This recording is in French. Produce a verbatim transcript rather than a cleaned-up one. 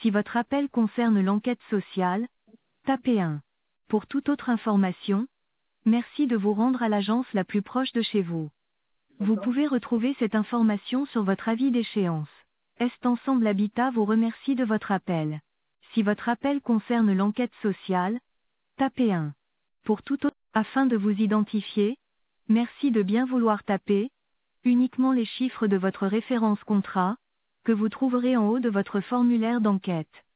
Si votre appel concerne l'enquête sociale, tapez un. Pour toute autre information, merci de vous rendre à l'agence la plus proche de chez vous. Vous pouvez retrouver cette information sur votre avis d'échéance. Est Ensemble Habitat vous remercie de votre appel. Si votre appel concerne l'enquête sociale, tapez un. Pour tout autre, afin de vous identifier, merci de bien vouloir taper uniquement les chiffres de votre référence contrat, que vous trouverez en haut de votre formulaire d'enquête.